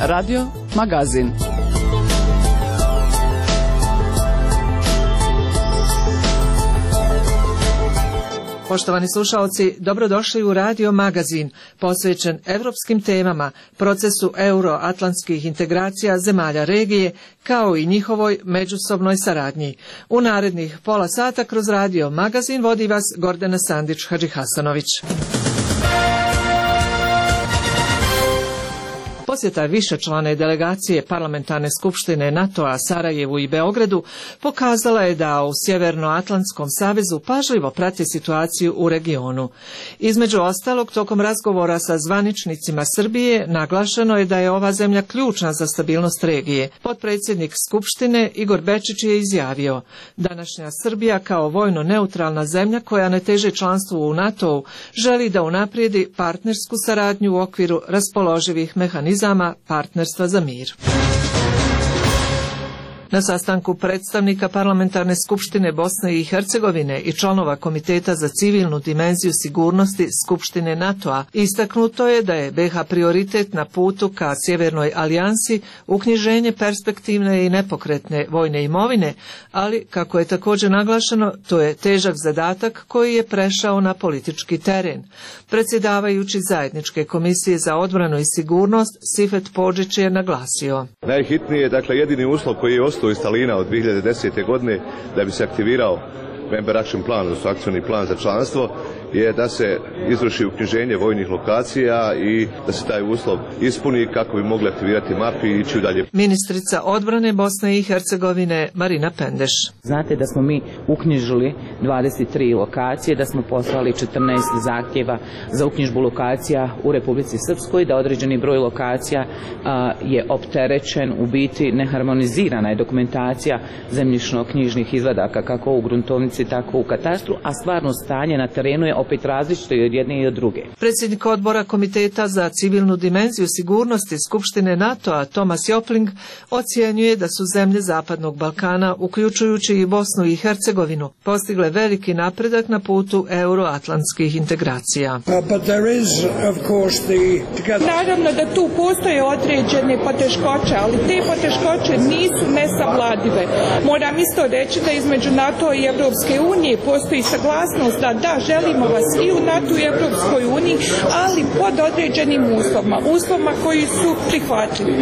Radio Magazin. Poštovani slušalci, dobrodošli u Radio Magazin, posvećen evropskim temama, procesu euroatlantskih integracija zemalja regije, kao i njihovoj međusobnoj saradnji. U narednih pola sata kroz Radio Magazin vodi vas Gordana Sandić-Hadžihasanović. Posjeta višečlane delegacije Parlamentarne skupštine NATO-a Sarajevu i Beogradu pokazala je da u Sjevernoatlantskom savezu pažljivo prati situaciju u regionu. Između ostalog, tokom razgovora sa zvaničnicima Srbije naglašeno je da je ova zemlja ključna za stabilnost regije. Potpredsjednik Skupštine Igor Bečić je izjavio: današnja Srbija kao vojno neutralna zemlja koja ne teži članstvu u NATO-u želi da unaprijedi partnersku saradnju u okviru raspoloživih mehanizama partnerstva za mir. Na sastanku predstavnika Parlamentarne skupštine Bosne i Hercegovine i članova Komiteta za civilnu dimenziju sigurnosti Skupštine NATO-a istaknuto je da je BiH prioritet na putu ka Sjevernoj alijansi, uknjiženje perspektivne i nepokretne vojne imovine, ali, kako je također naglašeno, to je težak zadatak koji je prešao na politički teren. Predsjedavajući zajedničke komisije za odbranu i sigurnost Sifet Podžić je naglasio: najhitnije, jedini uslov koji je ostao iz Talina od 2010. godine da bi se aktivirao Member Action Plan, odnosno akcioni plan za članstvo, je da se izvrši uknjiženje vojnih lokacija i da se taj uslov ispuni kako bi mogli aktivirati mapi i ići dalje. Ministrica odbrane Bosne i Hercegovine Marina Pendeš: znate da smo mi uknjižili 23 lokacije, da smo poslali 14 zahtjeva za uknjižbu lokacija u Republici Srpskoj, da određeni broj lokacija je opterećen, u biti neharmonizirana je dokumentacija zemljišno-knjižnih izvadaka kako u gruntovnici tako u katastru, a stvarno stanje na terenu je opet različito i od jedne i od druge. Predsjednik odbora Komiteta za civilnu dimenziju sigurnosti Skupštine NATO-a Tomas Jopling ocjenjuje da su zemlje Zapadnog Balkana, uključujući i Bosnu i Hercegovinu, postigle veliki napredak na putu euroatlantskih integracija. Naravno da tu postoje određene poteškoće, ali te poteškoće nisu nesavladive. Moram isto reći da između NATO i Evropske unije postoji saglasnost da želimo vas i u NATO i Evropskoj uniji, ali pod određenim uslovima koji su prihvatljivi.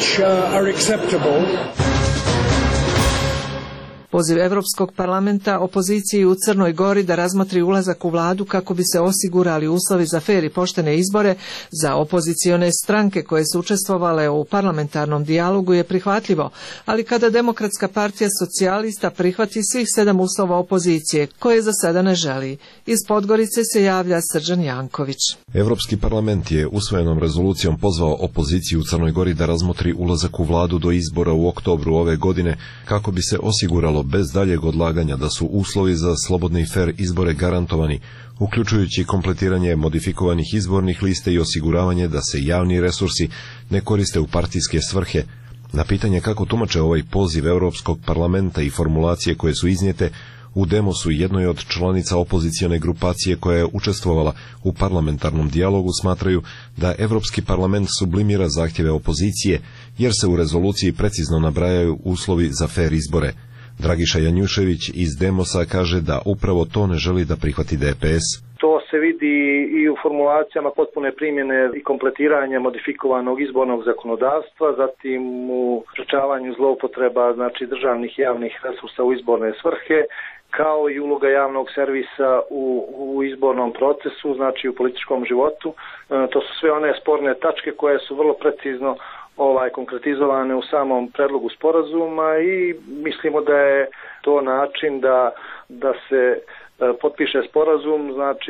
Poziv Europskog parlamenta opoziciji u Crnoj Gori da razmotri ulazak u vladu kako bi se osigurali uslovi za fer i poštene izbore za opozicione stranke koje su učestvovale u parlamentarnom dijalogu je prihvatljivo, ali kada Demokratska partija socijalista prihvati svih 7 uslova opozicije, koje za sada ne želi. Iz Podgorice se javlja Srđan Janković. Europski parlament je usvojenom rezolucijom pozvao opoziciju u Crnoj Gori da razmotri ulazak u vladu do izbora u oktobru ove godine kako bi se osiguralo bez daljeg odlaganja da su uslovi za slobodne i fer izbore garantovani, uključujući kompletiranje modifikovanih izbornih liste i osiguravanje da se javni resursi ne koriste u partijske svrhe. Na pitanje kako tumače ovaj poziv Europskog parlamenta i formulacije koje su iznijete u Demosu, jednoj od članica opozicione grupacije koja je učestvovala u parlamentarnom dijalogu, smatraju da Europski parlament sublimira zahtjeve opozicije jer se u rezoluciji precizno nabrajaju uslovi za fer izbore. Dragiša Janjušević iz Demosa kaže da upravo to ne želi da prihvati DPS. To se vidi i u formulacijama potpune primjene i kompletiranja modifikovanog izbornog zakonodavstva, zatim u sprečavanju zloupotreba državnih javnih resursa u izborne svrhe, kao i uloga javnog servisa u izbornom procesu, u političkom životu. To su sve one sporne tačke koje su vrlo precizno konkretizovane u samom predlogu sporazuma i mislimo da je to način da se potpiše sporazum,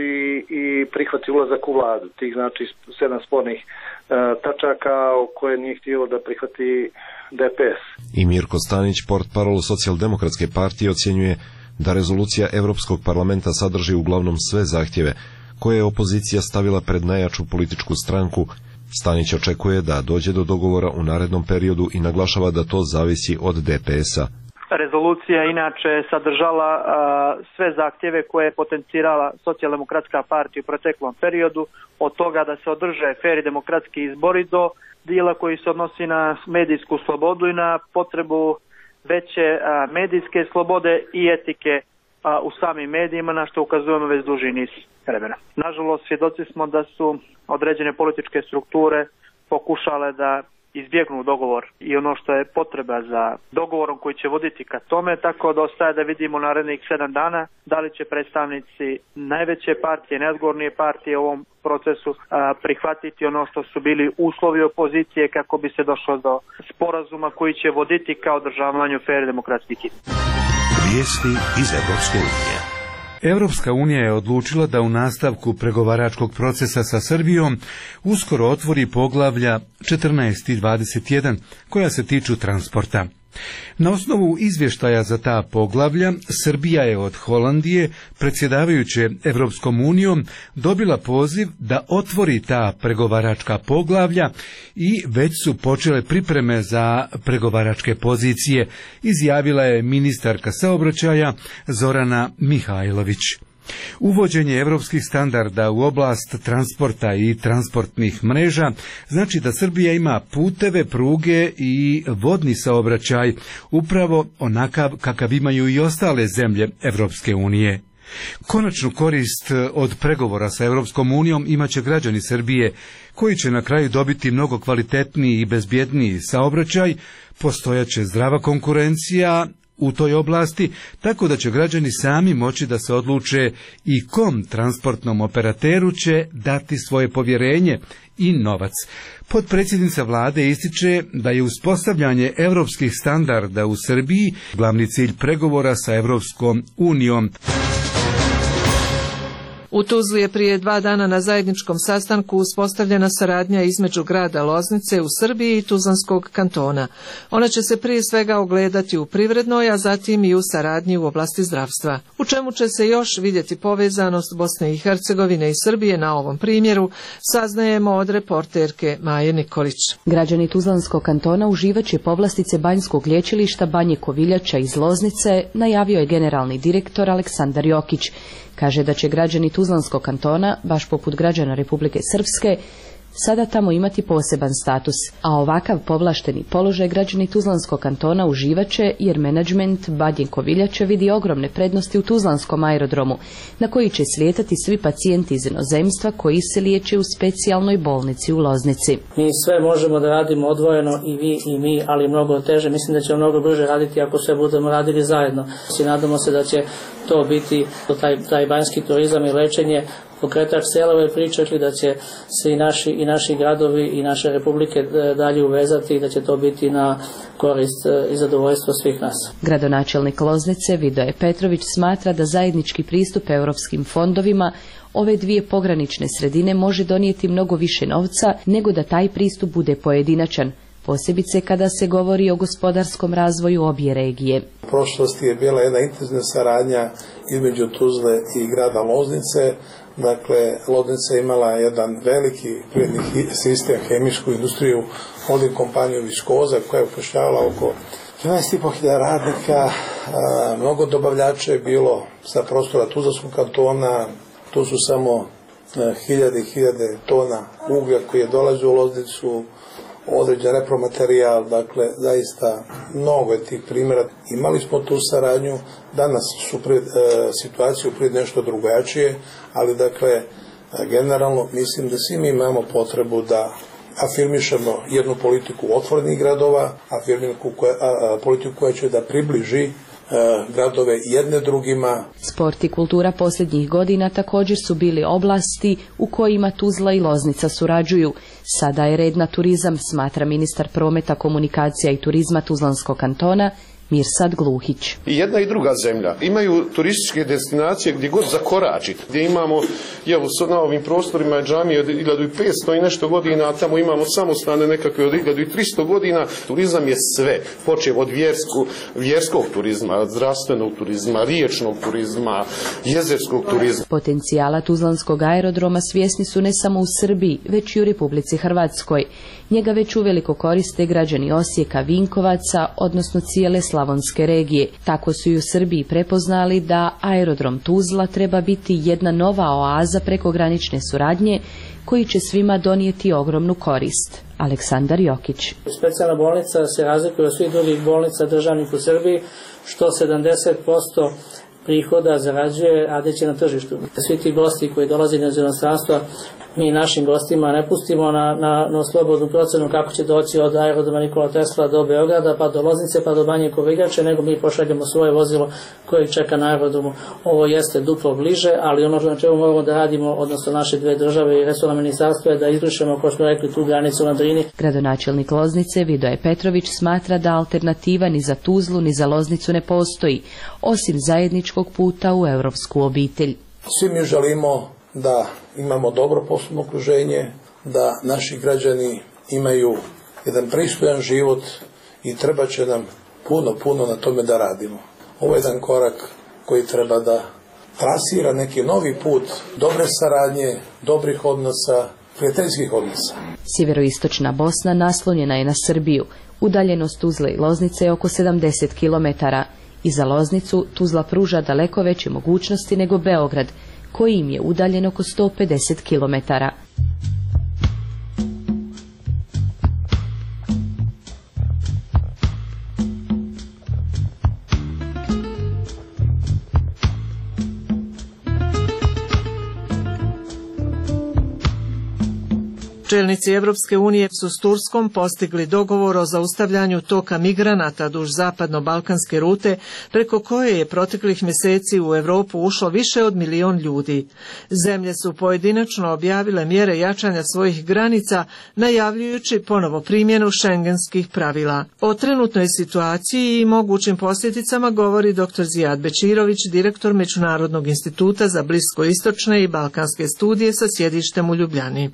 i prihvati ulazak u vladu. Tih 7 spornih tačaka koje nije htio da prihvati DPS. I Mirko Stanić, portparol Socijaldemokratske partije, ocjenjuje da rezolucija Europskog parlamenta sadrži uglavnom sve zahtjeve koje je opozicija stavila pred najjaču političku stranku. Stanić očekuje da dođe do dogovora u narednom periodu i naglašava da to zavisi od DPS-a. Rezolucija inače sadržala sve zahtjeve koje je potencirala Socijaldemokratska partija u proteklom periodu, od toga da se održe fer i demokratski izbori do dijela koji se odnosi na medijsku slobodu i na potrebu veće medijske slobode i etike u samim medijima, na što ukazujemo već duži niz vremena. Nažalost, svjedoci smo da su određene političke strukture pokušale da izbjegnu dogovor i ono što je potreba za dogovorom koji će voditi ka tome, tako da ostaje da vidimo narednih 7 dana da li će predstavnici najveće partije, najodgovornije partije u ovom procesu prihvatiti ono što su bili uslovi opozicije kako bi se došlo do sporazuma koji će voditi ka održavanju fer demokratskih izbora. Vijesti iz Evropske unije. Europska unija je odlučila da u nastavku pregovaračkog procesa sa Srbijom uskoro otvori poglavlja 14 i 21 koja se tiču transporta. Na osnovu izvještaja za ta poglavlja, Srbija je od Holandije, predsjedavajuće Europskom unijom, dobila poziv da otvori ta pregovaračka poglavlja i već su počele pripreme za pregovaračke pozicije, izjavila je ministarka saobraćaja Zorana Mihajlović. Uvođenje europskih standarda u oblast transporta i transportnih mreža znači da Srbija ima puteve, pruge i vodni saobraćaj upravo onakav kakav imaju i ostale zemlje Evropske unije. Konačnu korist od pregovora sa Europskom unijom imaće građani Srbije, koji će na kraju dobiti mnogo kvalitetniji i bezbjedniji saobraćaj, postojaće zdrava konkurencija u toj oblasti, tako da će građani sami moći da se odluče i kom transportnom operateru će dati svoje povjerenje i novac. Potpredsjednica vlade ističe da je uspostavljanje europskih standarda u Srbiji glavni cilj pregovora sa Europskom unijom. U Tuzli je prije 2 dana na zajedničkom sastanku uspostavljena saradnja između grada Loznice u Srbiji i Tuzlanskog kantona. Ona će se prije svega ogledati u privrednoj, a zatim i u saradnji u oblasti zdravstva. U čemu će se još vidjeti povezanost Bosne i Hercegovine i Srbije na ovom primjeru, saznajemo od reporterke Maje Nikolić. Građani Tuzlanskog kantona uživaće povlastice Banjskog lječilišta Banje Koviljača iz Loznice, najavio je generalni direktor Aleksandar Jokić. Kaže da će građani Tuzlanskog kantona, baš poput građana Republike Srpske, sada tamo imati poseban status, a ovakav povlašteni položaj građani Tuzlanskog kantona uživaće jer menadžment Banje Koviljača vidi ogromne prednosti u Tuzlanskom aerodromu, na koji će slijetati svi pacijenti iz inozemstva koji se liječe u specijalnoj bolnici u Loznici. Mi sve možemo da radimo odvojeno, i vi i mi, ali mnogo teže. Mislim da ćemo mnogo brže raditi ako sve budemo radili zajedno. Nadamo se da će to biti taj banjski turizam i lečenje pokretač cijele ove priče, da će se i naši gradovi i naše republike dalje uvezati i da će to biti na korist i zadovoljstvo svih nas. Gradonačelnik Loznice Vidoje Petrović smatra da zajednički pristup europskim fondovima ove dvije pogranične sredine može donijeti mnogo više novca nego da taj pristup bude pojedinačan, posebice kada se govori o gospodarskom razvoju obje regije. U prošlosti je bila jedna intenzivna saradnja između Tuzle i grada Loznice. Dakle, Loznica je imala jedan veliki privredni sistem, hemijsku industriju, holding kompaniju Viskoza koja je upošljavala oko 12.500 radnika, mnogo dobavljača je bilo sa prostora Tuzlanskog kantona, tu su samo hiljade i hiljade tona uglja koji je dolazio u Loznicu, određen repromaterijal, dakle, zaista mnogo je tih primjera. Imali smo tu saradnju, danas su situaciju pred nešto drugačije, ali dakle, generalno mislim da svi mi imamo potrebu da afirmišemo jednu politiku otvorenih gradova, politiku koja će da približi gradove jedne drugima. Sport i kultura posljednjih godina također su bili oblasti u kojima Tuzla i Loznica surađuju. Sada je red na turizam, smatra ministar prometa, komunikacija i turizma Tuzlanskog kantona Mirsad Gluhić. I jedna i druga zemlja imaju turističke destinacije gdje god zakoračiti, gdje imamo, evo na ovim prostorima je džamije od 1500 i nešto godina, a tamo imamo samostane nekakve od 1300 godina. Turizam je sve, počev od vjerskog turizma, zdravstvenog turizma, riječnog turizma, jezerskog turizma. Potencijala Tuzlanskog aerodroma svjesni su ne samo u Srbiji, već i u Republici Hrvatskoj. Njega već uveliko koriste građani Osijeka, Vinkovaca, odnosno cijele Slavonije slavonske regije. Tako su i u Srbiji prepoznali da aerodrom Tuzla treba biti jedna nova oaza prekogranične suradnje koji će svima donijeti ogromnu korist. Aleksandar Jokić. Specijalna bolnica se razlikuje od svih drugih bolnica državnih u Srbiji, što 70% prihoda zarađuje radeći na tržištu. Svi ti gosti koji dolaze iz inostranstva, mi našim gostima ne pustimo na slobodnu procenu kako će doći od aerodroma Nikola Tesla do Beograda, pa do Loznice, pa do Banje Koviljače, nego mi pošaljemo svoje vozilo koje čeka na aerodromu. Ovo jeste duplo bliže, ali ono na čemu moramo da radimo, odnosno naše dve države i resorno ministarstvo, je da izbrišemo, kao smo rekli, tu granicu na Drini. Gradonačelnik Loznice Vidoje Petrović smatra da alternativa ni za Tuzlu ni za Loznicu ne postoji, osim zajedničkog puta u europsku obitelj. Svi mi želimo da imamo dobro poslovno okruženje, da naši građani imaju jedan pristojan život i treba će nam puno na tome da radimo. Ovo je jedan korak koji treba da trasira neki novi put dobre saradnje, dobrih odnosa, prijateljskih odnosa. Sjeveroistočna Bosna naslonjena je na Srbiju. Udaljenost Tuzle i Loznice je oko 70 km. I za Loznicu Tuzla pruža daleko veće mogućnosti nego Beograd, koji im je udaljen oko 150 km. Čelnici Evropske unije su s Turskom postigli dogovor o zaustavljanju toka migranata duž zapadno-balkanske rute, preko koje je proteklih mjeseci u Europu ušlo više od 1 milion ljudi. Zemlje su pojedinačno objavile mjere jačanja svojih granica, najavljujući ponovo primjenu šengenskih pravila. O trenutnoj situaciji i mogućim posljedicama govori dr. Zijad Bečirović, direktor Međunarodnog instituta za bliskoistočne i balkanske studije sa sjedištem u Ljubljani.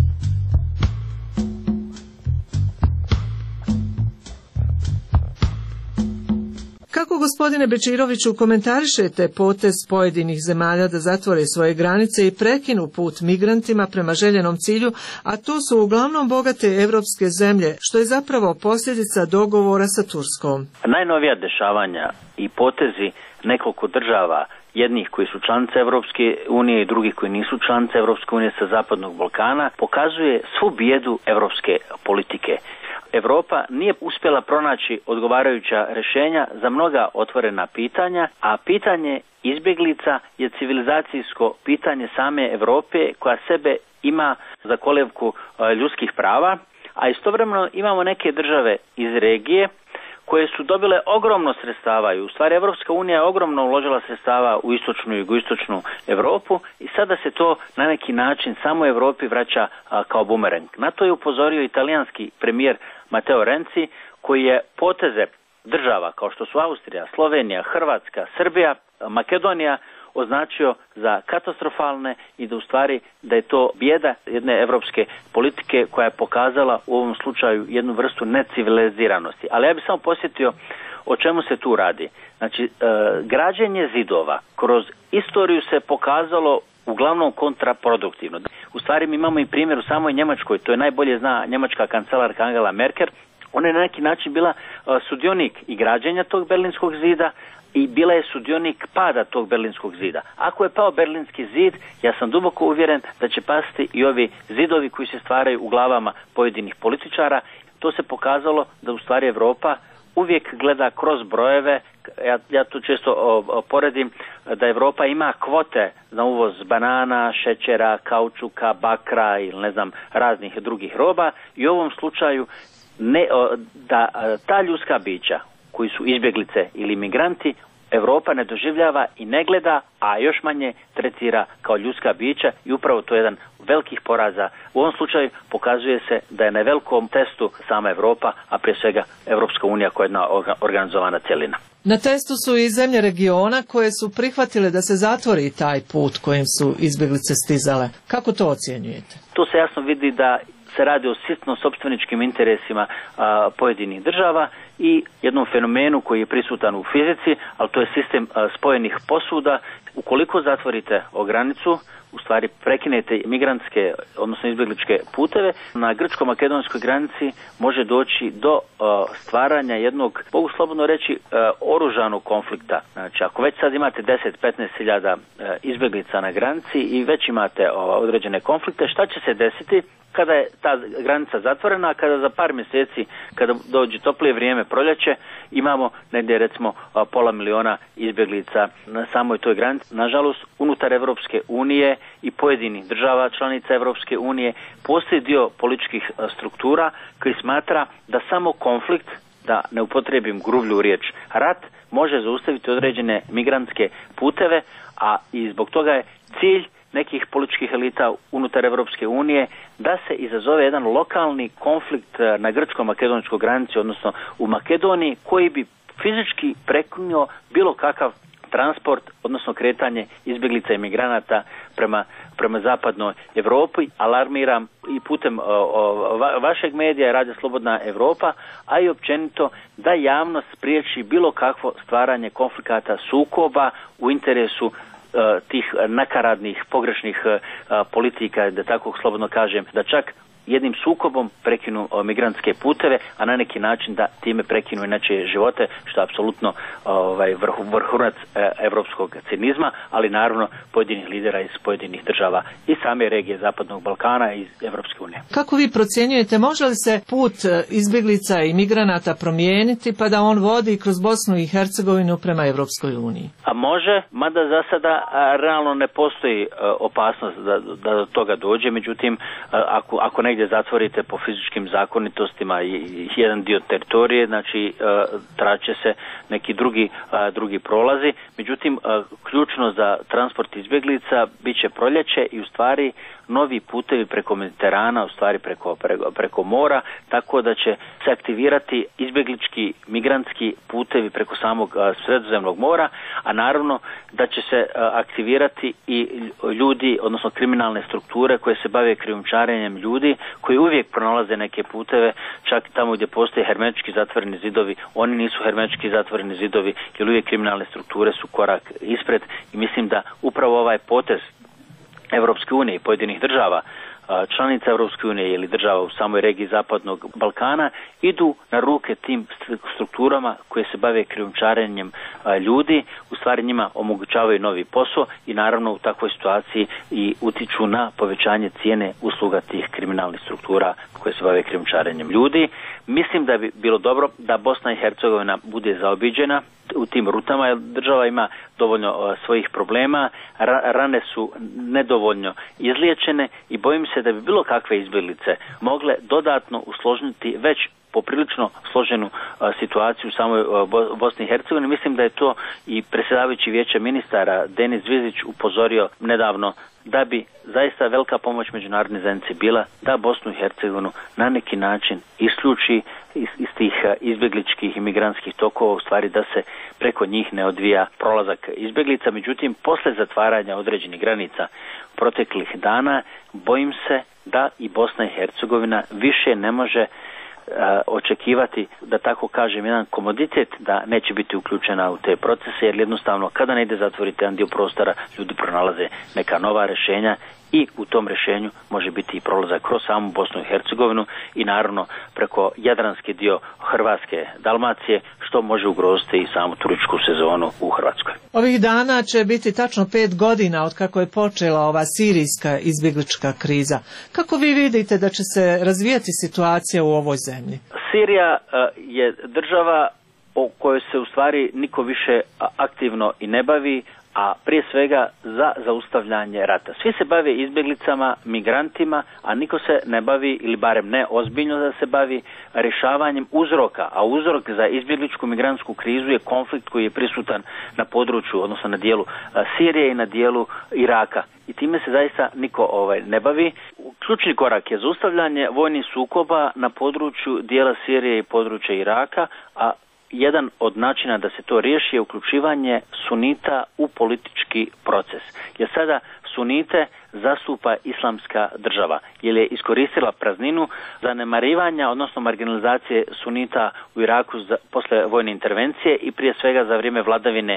Kako, gospodine Bečiroviću, komentarišete potez pojedinih zemalja da zatvore svoje granice i prekinu put migrantima prema željenom cilju, a to su uglavnom bogate evropske zemlje, što je zapravo posljedica dogovora sa Turskom? Najnovija dešavanja i potezi nekoliko država, jednih koji su članice Evropske unije i drugih koji nisu članice Evropske unije sa Zapadnog Balkana, pokazuje svu bijedu evropske politike. Evropa nije uspjela pronaći odgovarajuća rješenja za mnoga otvorena pitanja, a pitanje izbjeglica je civilizacijsko pitanje same Europe koja sebe ima za kolevku ljudskih prava, a istovremeno imamo neke države iz regije koje su dobile ogromno sredstava i u stvari Evropska unija je ogromno uložila sredstava u istočnu i jugoistočnu Europu i sada se to na neki način samo Europi vraća kao bumerang. Na to je upozorio italijanski premijer Matteo Renzi, koji je poteze država kao što su Austrija, Slovenija, Hrvatska, Srbija, Makedonija označio za katastrofalne i da u stvari da je to bijeda jedne evropske politike koja je pokazala u ovom slučaju jednu vrstu neciviliziranosti. Ali ja bih samo posjetio o čemu se tu radi. Znači, građenje zidova kroz istoriju se pokazalo uglavnom kontraproduktivno. U stvari mi imamo i primjer u samoj Njemačkoj, to je najbolje zna njemačka kancelarka Angela Merkel. Ona je na neki način bila sudionik i građenja tog Berlinskog zida i bila je sudionik pada tog Berlinskog zida. Ako je pao Berlinski zid, ja sam duboko uvjeren da će pasti i ovi zidovi koji se stvaraju u glavama pojedinih političara. To se pokazalo da u stvari Europa uvijek gleda kroz brojeve. Ja tu često poredim da Europa ima kvote na uvoz banana, šećera, kaučuka, bakra ili ne znam raznih drugih roba i u ovom slučaju da ta ljudska bića koji su izbjeglice ili migranti Europa ne doživljava i ne gleda, a još manje tretira kao ljudska bića i upravo to je jedan velikih poraza. U ovom slučaju pokazuje se da je na velikom testu sama Europa, a prije svega Evropska unija koja je jedna organizovana cjelina. Na testu su i zemlje regiona koje su prihvatile da se zatvori taj put kojim su izbjeglice stizale. Kako to ocjenjujete? Tu se jasno vidi da se radi o sitno sopstveničkim interesima pojedinih država i jednom fenomenu koji je prisutan u fizici, ali to je sistem spojenih posuda. Ukoliko zatvorite granicu, u stvari prekinete migrantske, odnosno izbjegličke puteve, na grčko-makedonskoj granici može doći do stvaranja jednog, mogu slobodno reći, oružanog konflikta. Znači, ako već sad imate 10-15 hiljada izbjeglica na granici i već imate određene konflikte, šta će se desiti kada je ta granica zatvorena, a kada za par mjeseci, kada dođe toplije vrijeme, proljeće, imamo negdje recimo 500.000 izbjeglica na samoj toj granici. Nažalost, unutar Europske unije i pojedinih država članica Europske unije postoji dio političkih struktura koji smatra da samo konflikt, da ne upotrijebim grublju riječ, rat, može zaustaviti određene migrantske puteve, a i zbog toga je cilj nekih političkih elita unutar Europske unije da se izazove jedan lokalni konflikt na grčko-makedonskoj granici, odnosno u Makedoniji, koji bi fizički prekinuo bilo kakav transport, odnosno kretanje izbjeglica i migranata prema zapadnoj Europi. Alarmiram i putem vašeg medija, Radio Slobodna Europa, a i općenito da javnost spriječi bilo kakvo stvaranje konflikata, sukoba u interesu tih nakaradnih, pogrešnih politika, da tako slobodno kažem, da čak jednim sukobom prekinu migrantske puteve, a na neki način da time prekinu i nečije živote, što je apsolutno vrhunac evropskog cinizma, ali naravno pojedinih lidera iz pojedinih država i same regije Zapadnog Balkana i iz Evropske unije. Kako vi procjenjujete, može li se put izbjeglica i migranata promijeniti pa da on vodi kroz Bosnu i Hercegovinu prema Evropskoj uniji? A može, mada za sada realno ne postoji opasnost da do toga dođe, međutim ako negdje zatvorite po fizičkim zakonitostima i jedan dio teritorije, znači traće se neki drugi prolazi. Međutim, ključno za transport izbjeglica bit će proljeće i u stvari novi putevi preko Mediterana, u stvari preko mora, tako da će se aktivirati izbjeglički migrantski putevi preko samog Sredozemnog mora, a naravno da će se aktivirati i ljudi, odnosno kriminalne strukture koje se bave krijumčarenjem ljudi, koji uvijek pronalaze neke puteve, čak tamo gdje postoje hermetički zatvoreni zidovi, oni nisu hermetički zatvoreni zidovi, jer uvijek kriminalne strukture su korak ispred i mislim da upravo ovaj potez Europske unije i pojedinih država, članica Europske unije ili država u samoj regiji Zapadnog Balkana idu na ruke tim strukturama koje se bave krijumčarenjem ljudi, u stvari njima omogućavaju novi posao i naravno u takvoj situaciji i utiču na povećanje cijene usluga tih kriminalnih struktura koje se bave krijumčarenjem ljudi. Mislim da bi bilo dobro da Bosna i Hercegovina bude zaobiđena u tim rutama, jer država ima dovoljno svojih problema, rane su nedovoljno izliječene i bojim se da bi bilo kakve izbjeglice mogle dodatno usložniti već poprilično složenu situaciju u samoj Bosni i Hercegovini. Mislim da je to i predsjedavajući Vijeća ministara Denis Zvizić upozorio nedavno da bi zaista velika pomoć međunarodne zajednice bila da Bosnu i Hercegovinu na neki način isključi iz tih izbjegličkih i migrantskih tokova, u stvari da se preko njih ne odvija prolazak izbjeglica. Međutim, posle zatvaranja određenih granica proteklih dana, bojim se da i Bosna i Hercegovina više ne može očekivati, da tako kažem, jedan komoditet da neće biti uključena u te procese, jer jednostavno kada ne ide zatvoriti jedan dio prostora, ljudi pronalaze neka nova rješenja i u tom rješenju može biti i prolazak kroz samu Bosnu i Hercegovinu i naravno preko jadranski dio Hrvatske, Dalmacije, što može ugroziti i samu turističku sezonu u Hrvatskoj. Ovih dana će biti tačno 5 godina od kako je počela ova sirijska izbjeglička kriza. Kako vi vidite da će se razvijati situacija u ovoj zemlji? Sirija je država o kojoj se u stvari niko više aktivno i ne bavi, a prije svega za zaustavljanje rata. Svi se bave izbjeglicama, migrantima, a niko se ne bavi, ili barem ne ozbiljno da se bavi, rješavanjem uzroka. A uzrok za izbjegličku migrantsku krizu je konflikt koji je prisutan na području, odnosno na dijelu Sirije i na dijelu Iraka. I time se zaista niko ne bavi. Ključni korak je zaustavljanje vojnih sukoba na području dijela Sirije i područja Iraka, a jedan od načina da se to riješi je uključivanje sunita u politički proces. Jer sada sunite zastupa islamska država, jer je iskoristila prazninu zanemarivanja, odnosno marginalizacije sunita u Iraku posle vojne intervencije i prije svega za vrijeme vladavine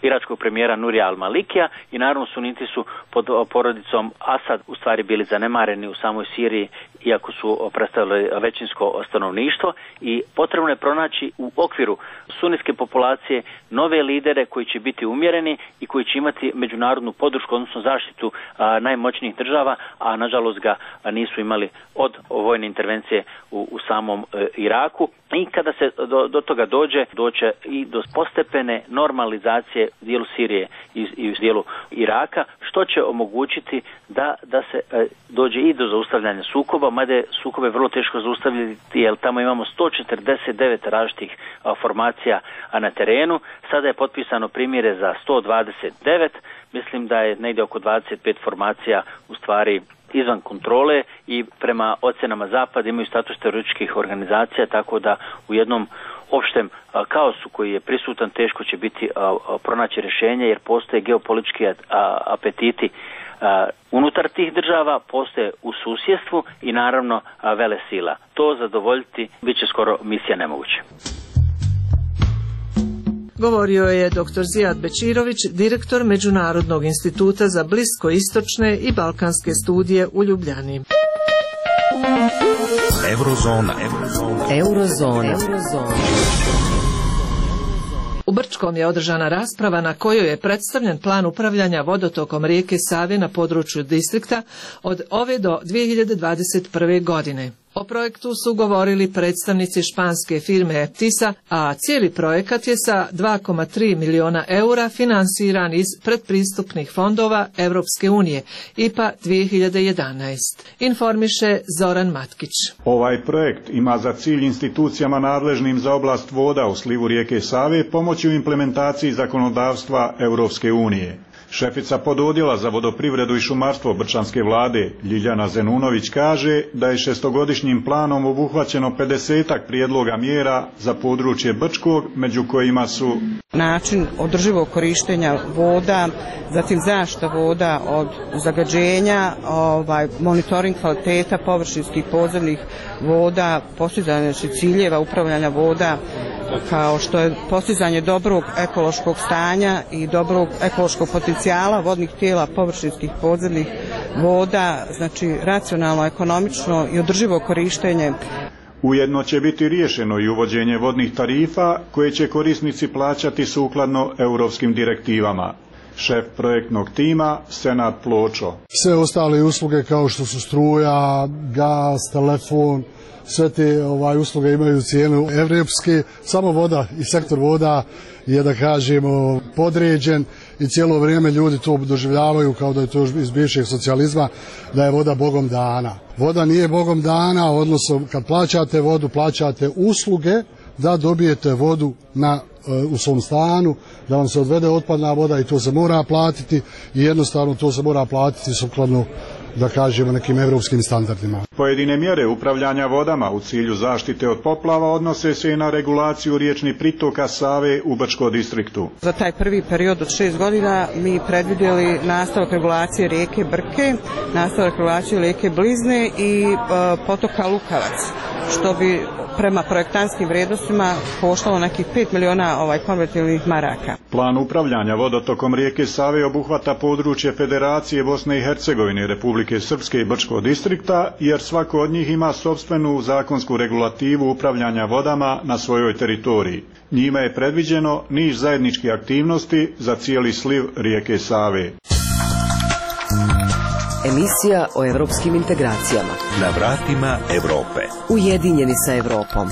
iračkog premijera Nurija al-Malikija i naravno suniti su pod porodicom Asad u stvari bili zanemareni u samoj Siriji, iako su predstavili većinsko stanovništvo, i potrebno je pronaći u okviru sunitske populacije nove lidere koji će biti umjereni i koji će imati međunarodnu podršku, odnosno zaštitu najmoćnijih država, a nažalost ga nisu imali od vojne intervencije u samom Iraku. I kada se do toga doće i do postepene normalizacije u dijelu Sirije i u dijelu Iraka, što će omogućiti da se dođe i do zaustavljanja sukoba, mada je sukobe vrlo teško zaustavljati, jer tamo imamo 149 različitih formacija na terenu. Sada je potpisano primjere za 129, mislim da je negdje oko 25 formacija u stvari izvan kontrole i prema ocjenama Zapada imaju status terorističkih organizacija, tako da u jednom opštem kaosu koji je prisutan teško će biti pronaći rješenje, jer postoje geopolitički apetiti unutar tih država, postoje u susjedstvu i naravno vele sila. To zadovoljiti bit će skoro misija nemoguća. Govorio je dr. Zijad Bečirović, direktor Međunarodnog instituta za bliskoistočne i balkanske studije u Ljubljani. Eurozona. U Brčkom je održana rasprava na kojoj je predstavljen plan upravljanja vodotokom rijeke Save na području distrikta od ove do 2021. godine. O projektu su govorili predstavnici španske firme Eptisa, a cijeli projekat je sa 2,3 milijuna eura finansiran iz predpristupnih fondova Europske unije, IPA 2011. Informiše Zoran Matkić. Ovaj projekt ima za cilj institucijama nadležnim za oblast voda u slivu rijeke Save pomoći u implementaciji zakonodavstva Europske unije. Šefica pododjela za vodoprivredu i šumarstvo Brčanske vlade Ljiljana Zenunović kaže da je šestogodišnjim planom obuhvaćeno 50-ak prijedloga mjera za područje Brčkog, među kojima su način održivog korištenja voda, zatim zaštita voda od zagađenja, monitoring kvaliteta površinskih podzemnih voda, postizanje ciljeva upravljanja voda, kao što je postizanje dobrog ekološkog stanja i dobrog ekološkog potencijala vodnih tijela površinskih podzemnih voda, znači racionalno, ekonomično i održivo korištenje. Ujedno će biti riješeno i uvođenje vodnih tarifa koje će korisnici plaćati sukladno europskim direktivama. Šef projektnog tima Senad Pločo. Sve ostale usluge kao što su struja, gas, telefon, sve te usluge imaju cijenu evropske, samo voda i sektor voda je, da kažemo, podređen i cijelo vrijeme ljudi to doživljavaju kao da je to iz bivšeg socijalizma, da je voda Bogom dana. Voda nije Bogom dana, odnosno kad plaćate vodu, plaćate usluge da dobijete vodu u svom stanu, da vam se odvede otpadna voda i to se mora platiti i jednostavno to se mora platiti sukladno, da kažemo, nekim evropskim standardima. Pojedine mjere upravljanja vodama u cilju zaštite od poplava odnose se i na regulaciju riječnih pritoka Save u Brčkom distriktu. Za taj prvi period od 6 godina mi predvidjeli nastavak regulacije rijeke Brke, nastavak regulacije rijeke Blizne i potoka Lukavac, što bi prema projektantskim vrijednostima koštalo nekih 5 miliona konvertibilnih maraka. Plan upravljanja vodotokom rijeke Save obuhvata područje Federacije Bosne i Hercegovine i Republike Srpske i Brčkog distrikta, jer svako od njih ima sopstvenu zakonsku regulativu upravljanja vodama na svojoj teritoriji. Njime je predviđeno niz zajedničkih aktivnosti za cijeli sliv rijeke Save. Emisija o evropskim integracijama. Na vratima Evrope. Ujedinjeni sa Evropom.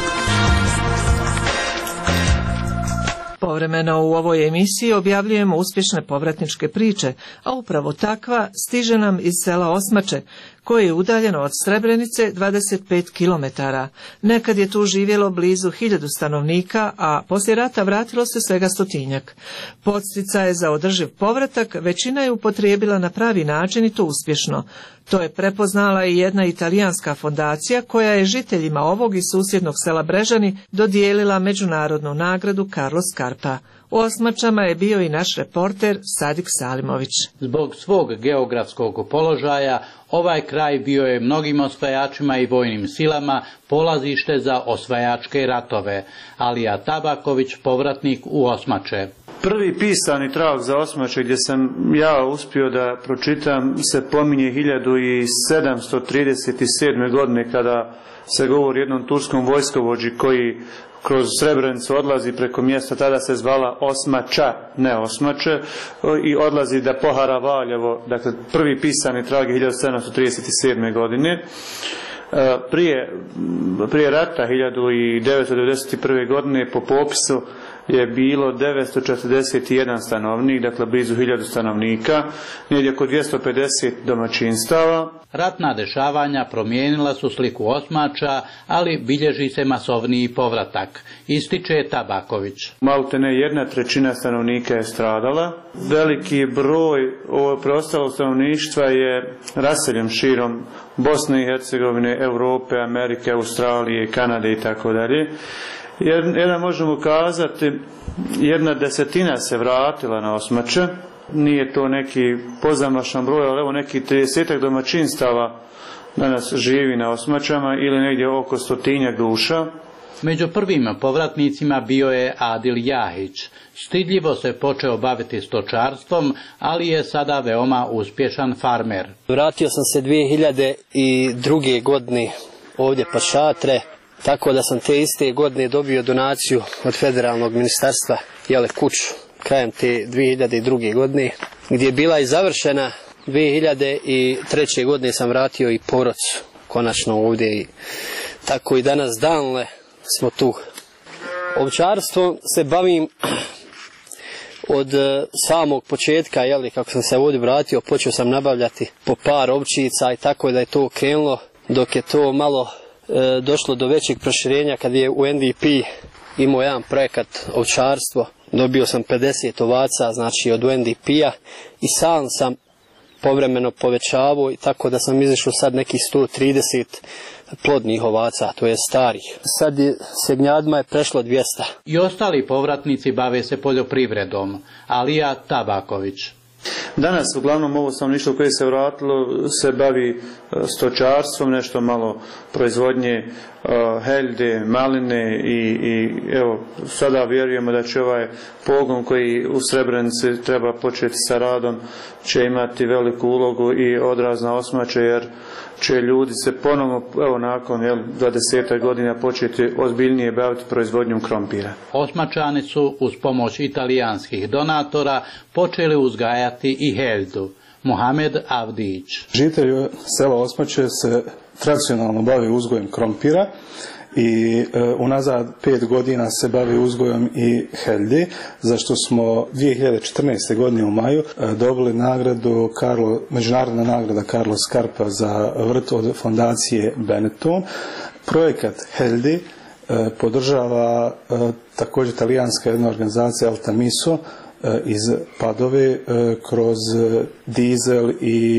Povremeno u ovoj emisiji objavljujemo uspješne povratničke priče, a upravo takva stiže nam iz sela Osmače, koje je udaljeno od Srebrenice 25 km. Nekad je tu živjelo blizu 1000 stanovnika, a poslije rata vratilo se svega 100-tinjak. Podsticaje za održiv povratak većina je upotrijebila na pravi način i to uspješno. To je prepoznala i jedna italijanska fondacija koja je žiteljima ovog i susjednog sela Brežani dodijelila međunarodnu nagradu Carlo Scarpa. U Osmačama je bio i naš reporter Sadik Salimović. Zbog svog geografskog položaja ovaj kraj bio je mnogim osvajačima i vojnim silama polazište za osvajačke ratove. Alija Tabaković, povratnik u Osmače. Prvi pisani trag za osmače gdje sam ja uspio da pročitam se pominje 1737. godine kada se govori o jednom turskom vojskovođi koji kroz Srebrenicu odlazi preko mjesta, tada se zvala Osmača, ne Osmače, i odlazi da pohara Valjevo. Dakle, prvi pisani trag je 1737. godine. Prije rata 1991. godine po popisu je bilo 941 stanovnik, dakle blizu 1000 stanovnika, negdje oko 250 domaćinstava. Ratna dešavanja promijenila su sliku Osmača, ali bilježi se masovniji povratak, ističe Tabaković. Maltene 1/3 stanovnika je stradala. Veliki broj preostalog stanovništva je raseljen širom Bosne i Hercegovine, Europe, Amerike, Australije, Kanade i tako dalje. Jedan možemo kazati, 1/10 se vratila na Osmače. Nije to neki pozamašan broj, ali evo neki 30 domaćinstava danas živi na Osmačama ili negdje oko 100 duša. Među prvim povratnicima bio je Adil Jahić. Stidljivo se počeo baviti stočarstvom, ali je sada veoma uspješan farmer. Vratio sam se 2002. godine ovdje pa Šatre, tako da sam te iste godine dobio donaciju od federalnog ministarstva kuću krajem te 2002. godine, gdje je bila i završena. 2003. godine sam vratio i porod konačno ovdje i tako i danas danle smo tu. Ovčarstvom se bavim od samog početka, kako sam se ovdje vratio, počeo sam nabavljati po par ovčica i tako da je to krenulo, dok je to malo došlo do većeg proširenja kad je UNDP imao jedan projekat ovčarstvo. Dobio sam 50 ovaca, znači od UNDP-a, i sam sam povremeno povećavao, tako da sam izašao sad nekih 130 plodnih ovaca, to je starih. Sad je segnjadima je prešlo 200. I ostali povratnici bave se poljoprivredom. Alija Tabaković. Danas uglavnom ovo stanovništvo koje se vratilo se bavi stočarstvom, nešto malo proizvodnje heljde, maline i evo sada vjerujemo da će ovaj pogon koji u Srebrenici treba početi sa radom će imati veliku ulogu i odraz na Osmače, jer će ljudi se ponovno nakon 20 godina početi ozbiljnije baviti proizvodnjom krompira. Osmačani su uz pomoć italijanskih donatora počeli uzgajati i heljdu. Mohamed Avdić. Žitelji sela Osmače se tradicionalno bave uzgojem krompira i unazad 5 godina se bavi uzgojom i heljdi, za što smo 2014. godine u maju dobili nagradu međunarodna nagrada Carlo Scarpa za vrt od fondacije Benetton. Projekat heljdi podržava također talijanska jedna organizacija Altamiso iz Padove kroz dizel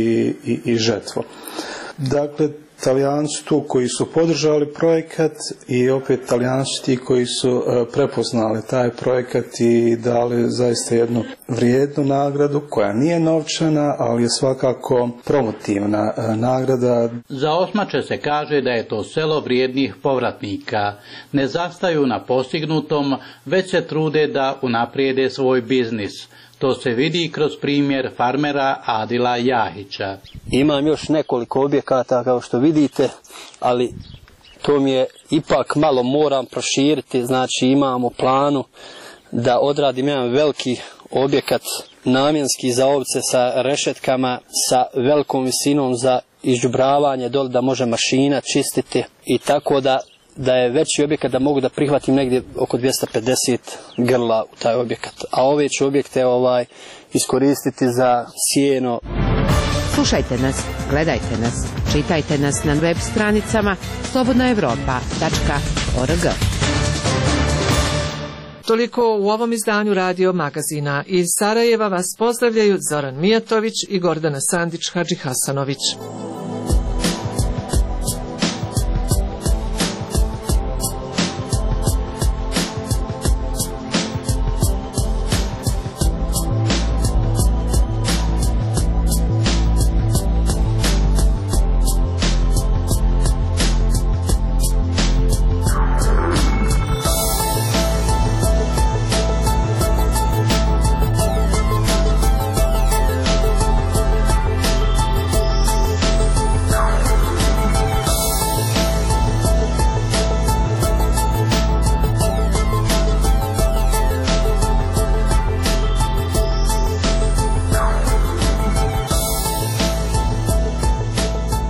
i žetvo. Dakle, Talijanci su tu koji su podržali projekat i opet Talijanci ti koji su prepoznali taj projekat i dali zaista jednu vrijednu nagradu koja nije novčana, ali je svakako promotivna nagrada. Za Osmače se kaže da je to selo vrijednih povratnika. Ne zastaju na postignutom, već se trude da unaprijede svoj biznis. To se vidi kroz primjer farmera Adila Jahića. Imam još nekoliko objekata kao što vidite, ali to mi je ipak malo moram proširiti. Znači imamo planu da odradim jedan veliki objekat namjenski za ovce sa rešetkama, sa velikom visinom za izđubravanje dole da može mašina čistiti i tako da je veći objekat da mogu da prihvatim negdje oko 250 grla u taj objekat. A ove ću objekte iskoristiti za sjeno. Slušajte nas, gledajte nas, čitajte nas na web stranicama slobodnaevropa.org. Toliko u ovom izdanju radio magazina. Iz Sarajeva vas pozdravljaju Zoran Mijatović i Gordana Sandić Hadžihasanović.